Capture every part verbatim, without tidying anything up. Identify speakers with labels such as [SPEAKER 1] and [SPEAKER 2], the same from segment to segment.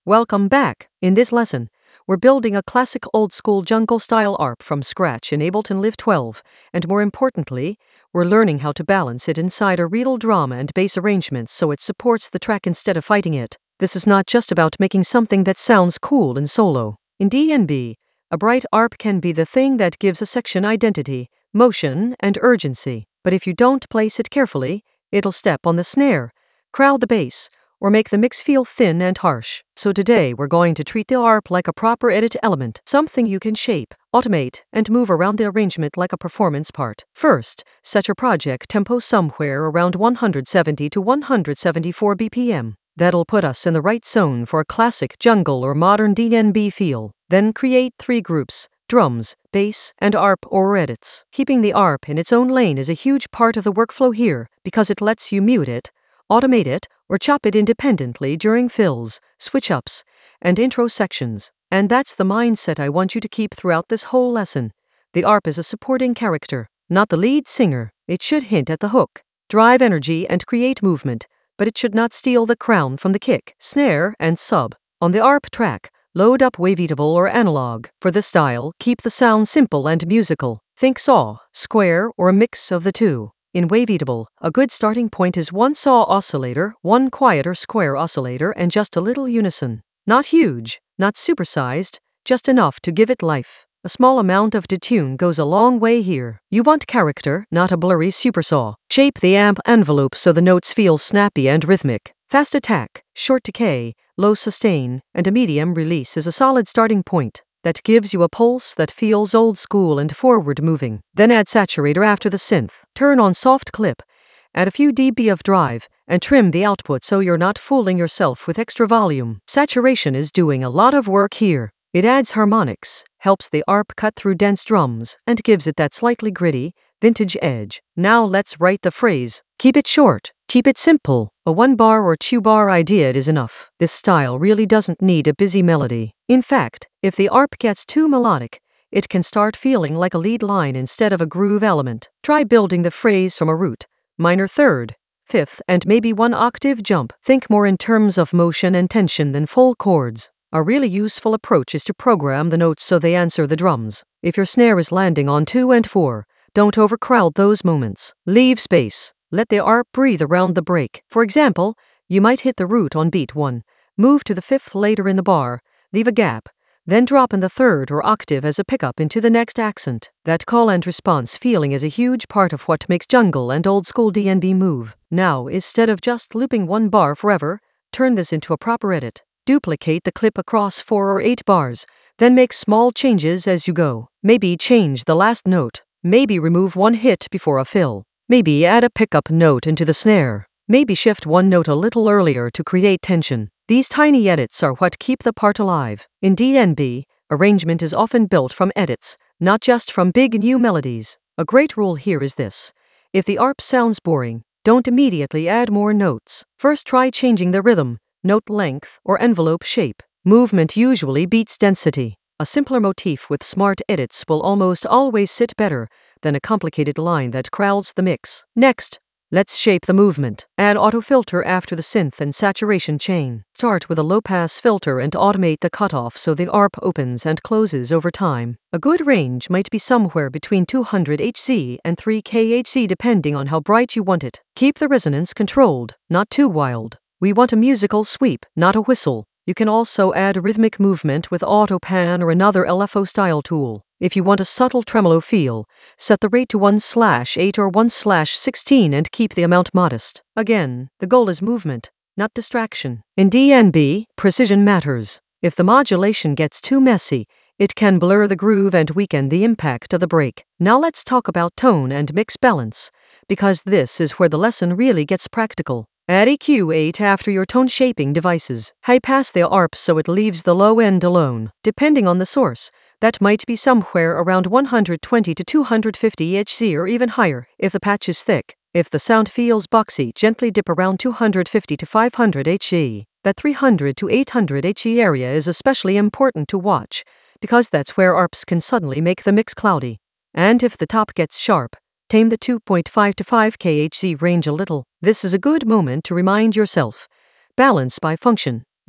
[SPEAKER 1] Welcome back. In this lesson, we're building a classic old-school jungle-style A R P from scratch in Ableton Live twelve, and more importantly, we're learning how to balance it inside a real drum and bass arrangement so it supports the track instead of fighting it. This is not just about making something that sounds cool in solo. In D and B, a bright A R P can be the thing that gives a section identity, motion, and urgency. But if you don't place it carefully, it'll step on the snare, crowd the bass, or make the mix feel thin and harsh. So today we're going to treat the A R P like a proper edit element, something you can shape, automate, and move around the arrangement like a performance part. First, set your project tempo somewhere around one hundred seventy to one hundred seventy-four B P M. That'll put us in the right zone for a classic jungle or modern D and B feel. Then create three groups: drums, bass, and A R P or edits. Keeping the A R P in its own lane is a huge part of the workflow here, because it lets you mute it, automate it, or chop it independently during fills, switch-ups, and intro sections. And that's the mindset I want you to keep throughout this whole lesson. The A R P is a supporting character, not the lead singer. It should hint at the hook, drive energy, and create movement, but it should not steal the crown from the kick, snare, and sub. On the A R P track, load up Wavetable or analog. For this style, keep the sound simple and musical. Think saw, square, or a mix of the two. In Wavetable, a good starting point is one saw oscillator, one quieter square oscillator, and just a little unison. Not huge, not supersized, just enough to give it life. A small amount of detune goes a long way here. You want character, not a blurry supersaw. Shape the amp envelope so the notes feel snappy and rhythmic. Fast attack, short decay, low sustain, and a medium release is a solid starting point that gives you a pulse that feels old school and forward moving. Then add saturator after the synth. Turn on soft clip, add a few dB of drive, and trim the output so you're not fooling yourself with extra volume. Saturation is doing a lot of work here. It adds harmonics, helps the A R P cut through dense drums, and gives it that slightly gritty, vintage edge. Now let's write the phrase. Keep it short, keep it simple. A one bar or two bar idea is enough. This style really doesn't need a busy melody. In fact, if the A R P gets too melodic, it can start feeling like a lead line instead of a groove element. Try building the phrase from a root, minor third, fifth, and maybe one octave jump. Think more in terms of motion and tension than full chords. A really useful approach is to program the notes so they answer the drums. If your snare is landing on two and four, don't overcrowd those moments. Leave space. Let the A R P breathe around the break. For example, you might hit the root on beat one, move to the fifth later in the bar, leave a gap, then drop in the third or octave as a pickup into the next accent. That call and response feeling is a huge part of what makes jungle and old school D and B move. Now, instead of just looping one bar forever, turn this into a proper edit. Duplicate the clip across four or eight bars, then make small changes as you go. Maybe change the last note. Maybe remove one hit before a fill. Maybe add a pickup note into the snare. Maybe shift one note a little earlier to create tension. These tiny edits are what keep the part alive. In D and B, arrangement is often built from edits, not just from big new melodies. A great rule here is this. If the A R P sounds boring, don't immediately add more notes. First try changing the rhythm, note length, or envelope shape. Movement usually beats density. A simpler motif with smart edits will almost always sit better than a complicated line that crowds the mix. Next, let's shape the movement. Add auto-filter after the synth and saturation chain. Start with a low-pass filter and automate the cutoff so the A R P opens and closes over time. A good range might be somewhere between two hundred hertz and three K H Z depending on how bright you want it. Keep the resonance controlled, not too wild. We want a musical sweep, not a whistle. You can also add rhythmic movement with AutoPan or another L F O-style tool. If you want a subtle tremolo feel, set the rate to one slash eight or one slash sixteen and keep the amount modest. Again, the goal is movement, not distraction. In D and B, precision matters. If the modulation gets too messy, it can blur the groove and weaken the impact of the break. Now let's talk about tone and mix balance, because this is where the lesson really gets practical. Add E Q eight after your tone shaping devices. High pass the A R P so it leaves the low end alone. Depending on the source, that might be somewhere around one hundred twenty to two hundred fifty hertz or even higher if the patch is thick. If the sound feels boxy, gently dip around two hundred fifty to five hundred hertz. That three hundred to eight hundred hertz area is especially important to watch, because that's where A R Ps can suddenly make the mix cloudy. And if the top gets sharp, tame the two point five to five K H Z range a little. This is a good moment to remind yourself. Balance by function,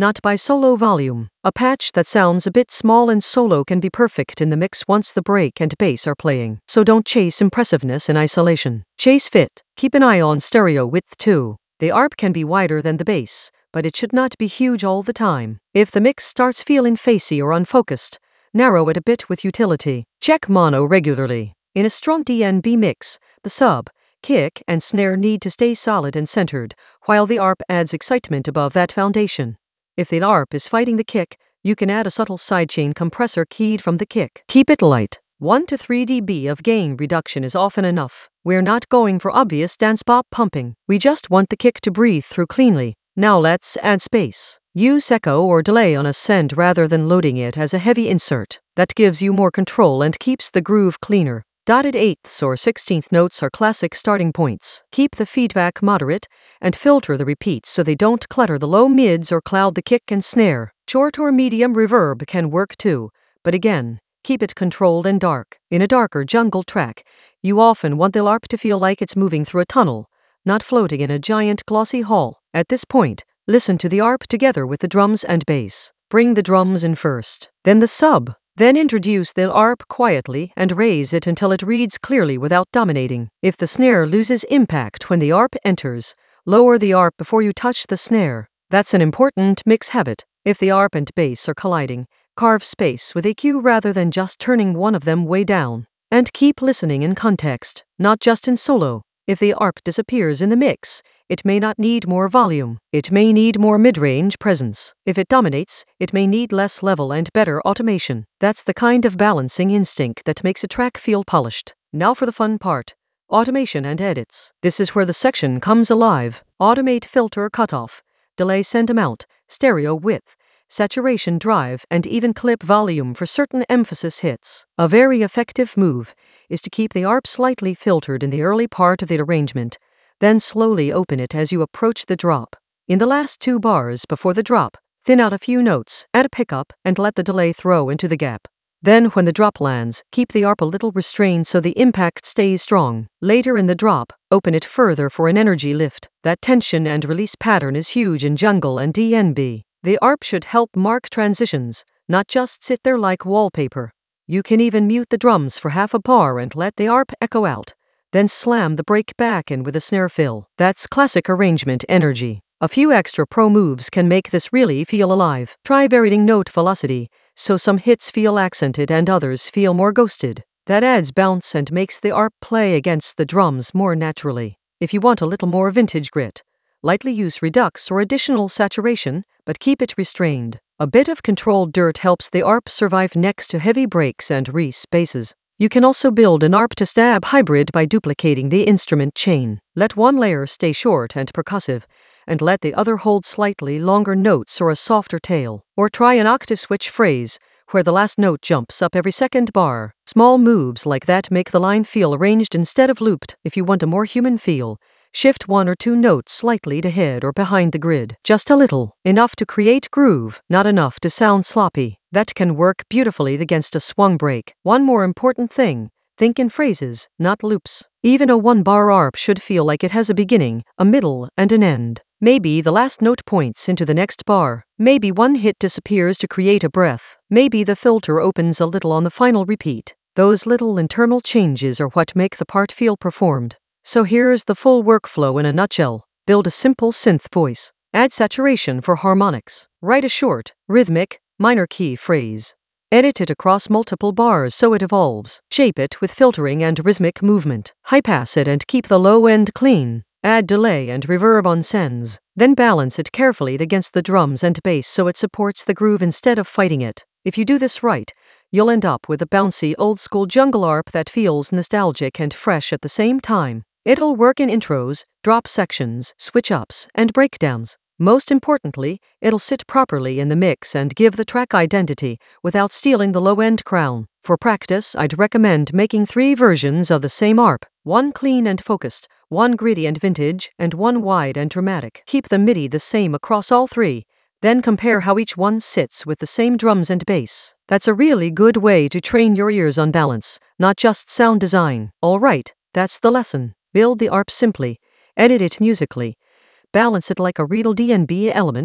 [SPEAKER 1] not by solo volume. A patch that sounds a bit small in solo can be perfect in the mix once the break and bass are playing. So don't chase impressiveness in isolation. Chase fit. Keep an eye on stereo width too. The arp can be wider than the bass, but it should not be huge all the time. If the mix starts feeling facey or unfocused, narrow it a bit with utility. Check mono regularly. In a strong D N B mix, the sub, kick, and snare need to stay solid and centered, while the arp adds excitement above that foundation. If the arp is fighting the kick, you can add a subtle sidechain compressor keyed from the kick. Keep it light. one to three decibels of gain reduction is often enough. We're not going for obvious dance pop pumping. We just want the kick to breathe through cleanly. Now let's add space. Use echo or delay on a send rather than loading it as a heavy insert. That gives you more control and keeps the groove cleaner. Dotted eighths or sixteenth notes are classic starting points. Keep the feedback moderate and filter the repeats so they don't clutter the low mids or cloud the kick and snare. Short or medium reverb can work too, but again, keep it controlled and dark. In a darker jungle track, you often want the arp to feel like it's moving through a tunnel, not floating in a giant glossy hall. At this point, listen to the arp together with the drums and bass. Bring the drums in first, then the sub. Then introduce the arp quietly and raise it until it reads clearly without dominating. If the snare loses impact when the arp enters, lower the arp before you touch the snare. That's an important mix habit. If the arp and bass are colliding, carve space with E Q rather than just turning one of them way down. And keep listening in context, not just in solo. If the arp disappears in the mix, it may not need more volume. It may need more mid-range presence. If it dominates, it may need less level and better automation. That's the kind of balancing instinct that makes a track feel polished. Now for the fun part. Automation and edits. This is where the section comes alive. Automate filter cutoff, delay send amount, stereo width, saturation drive, and even clip volume for certain emphasis hits. A very effective move is to keep the arp slightly filtered in the early part of the arrangement, then slowly open it as you approach the drop. In the last two bars before the drop, thin out a few notes, add a pickup, and let the delay throw into the gap. Then when the drop lands, keep the arp a little restrained so the impact stays strong. Later in the drop, open it further for an energy lift. That tension and release pattern is huge in jungle and D N B. The arp should help mark transitions, not just sit there like wallpaper. You can even mute the drums for half a bar and let the arp echo out. Then slam the break back in with a snare fill. That's classic arrangement energy. A few extra pro moves can make this really feel alive. Try varying note velocity, so some hits feel accented and others feel more ghosted. That adds bounce and makes the arp play against the drums more naturally. If you want a little more vintage grit, lightly use redux or additional saturation, but keep it restrained. A bit of controlled dirt helps the arp survive next to heavy breaks and Reese basses. You can also build an arp to stab hybrid by duplicating the instrument chain. Let one layer stay short and percussive, and let the other hold slightly longer notes or a softer tail. Or try an octave switch phrase, where the last note jumps up every second bar. Small moves like that make the line feel arranged instead of looped. If you want a more human feel, shift one or two notes slightly to head or behind the grid. Just a little. Enough to create groove, not enough to sound sloppy. That can work beautifully against a swung break. One more important thing. Think in phrases, not loops. Even a one-bar arp should feel like it has a beginning, a middle, and an end. Maybe the last note points into the next bar. Maybe one hit disappears to create a breath. Maybe the filter opens a little on the final repeat. Those little internal changes are what make the part feel performed. So here's the full workflow in a nutshell. Build a simple synth voice. Add saturation for harmonics. Write a short, rhythmic, minor key phrase. Edit it across multiple bars so it evolves. Shape it with filtering and rhythmic movement. High pass it and keep the low end clean. Add delay and reverb on sends. Then balance it carefully against the drums and bass so it supports the groove instead of fighting it. If you do this right, you'll end up with a bouncy old-school jungle arp that feels nostalgic and fresh at the same time. It'll work in intros, drop sections, switch-ups, and breakdowns. Most importantly, it'll sit properly in the mix and give the track identity without stealing the low-end crown. For practice, I'd recommend making three versions of the same arp. One clean and focused, one gritty and vintage, and one wide and dramatic. Keep the MIDI the same across all three. Then compare how each one sits with the same drums and bass. That's a really good way to train your ears on balance, not just sound design. All right, that's the lesson. Build the arp simply, edit it musically, balance it like a real D N B element,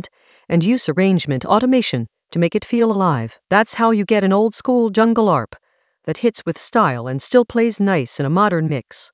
[SPEAKER 1] and use arrangement automation to make it feel alive. That's how you get an old school jungle A R P that hits with style and still plays nice in a modern mix.